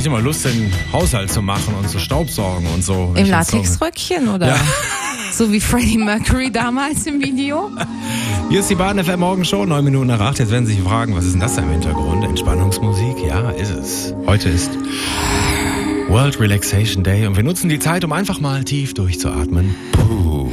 kriege immer Lust, den Haushalt zu machen und zu staubsaugen und so. Im Latexröckchen oder? Ja. So wie Freddie Mercury damals im Video? Hier ist die Bahn FM Morgenshow, 9 Minuten nach 8. Jetzt werden Sie sich fragen, was ist denn das da im Hintergrund? Entspannungsmusik? Ja, ist es. Heute ist World Relaxation Day und wir nutzen die Zeit, um einfach mal tief durchzuatmen. Puh.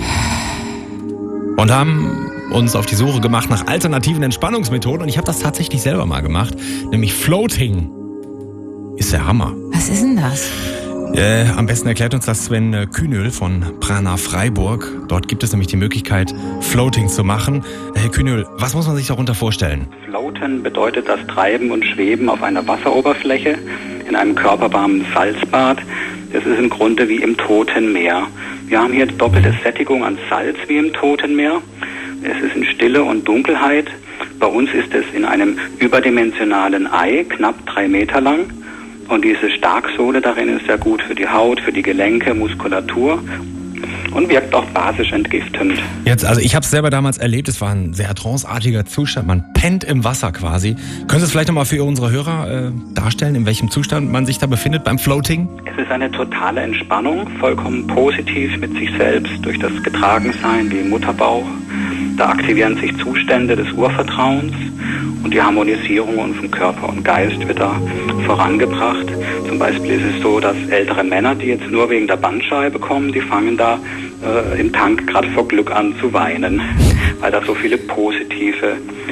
Und haben uns auf die Suche gemacht nach alternativen Entspannungsmethoden und ich habe das tatsächlich selber mal gemacht, nämlich Floating. Ist der Hammer. Was ist denn das? Am besten erklärt uns das Sven Kühnel von Prana Freiburg. Dort gibt es nämlich die Möglichkeit, Floating zu machen. Herr Kühnel, was muss man sich darunter vorstellen? Floaten bedeutet das Treiben und Schweben auf einer Wasseroberfläche in einem körperwarmen Salzbad. Das ist im Grunde wie im Toten Meer. Wir haben hier doppelte Sättigung an Salz wie im Toten Meer. Es ist in Stille und Dunkelheit. Bei uns ist es in einem überdimensionalen Ei, knapp 3 Meter lang. Und diese Starksohle darin ist sehr gut für die Haut, für die Gelenke, Muskulatur und wirkt auch basisch entgiftend. Jetzt, also ich habe es selber damals erlebt, es war ein sehr tranceartiger Zustand, man pennt im Wasser quasi. Können Sie es vielleicht nochmal für unsere Hörer darstellen, in welchem Zustand man sich da befindet beim Floating? Es ist eine totale Entspannung, vollkommen positiv mit sich selbst, durch das Getragensein wie im Mutterbauch. Da aktivieren sich Zustände des Urvertrauens und die Harmonisierung von Körper und Geist wird da vorangebracht. Zum Beispiel ist es so, dass ältere Männer, die jetzt nur wegen der Bandscheibe kommen, die fangen da im Tank gerade vor Glück an zu weinen, weil da so viele positive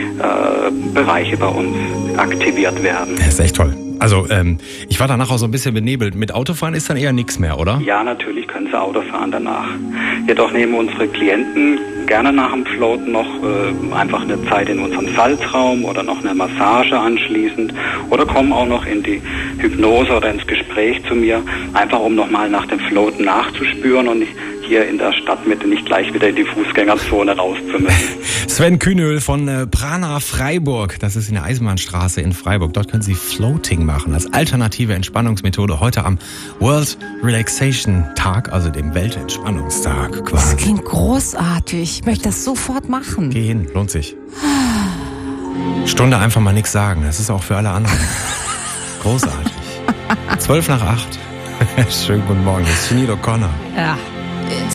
Bereiche bei uns aktiviert werden. Das ist echt toll. Also ich war danach auch so ein bisschen benebelt. Mit Autofahren ist dann eher nichts mehr, oder? Ja, natürlich können sie Auto fahren danach. Jedoch nehmen unsere Klienten gerne nach dem Floaten noch einfach eine Zeit in unserem Salzraum oder noch eine Massage anschließend oder kommen auch noch in die Hypnose oder ins Gespräch zu mir, einfach um nochmal nach dem Floaten nachzuspüren und hier in der Stadtmitte nicht gleich wieder in die Fußgängerzone raus zu müssen. Sven Kühnel von Prana Freiburg, das ist in der Eisenbahnstraße in Freiburg. Dort können Sie Floating machen als alternative Entspannungsmethode heute am World Relaxation Tag, also dem Weltentspannungstag quasi. Das klingt großartig. Ich möchte das sofort machen. Geh hin, lohnt sich. Stunde einfach mal nichts sagen, das ist auch für alle anderen. Großartig. 7:55. Schönen guten Morgen, das ist Sinead O'Connor. Ja.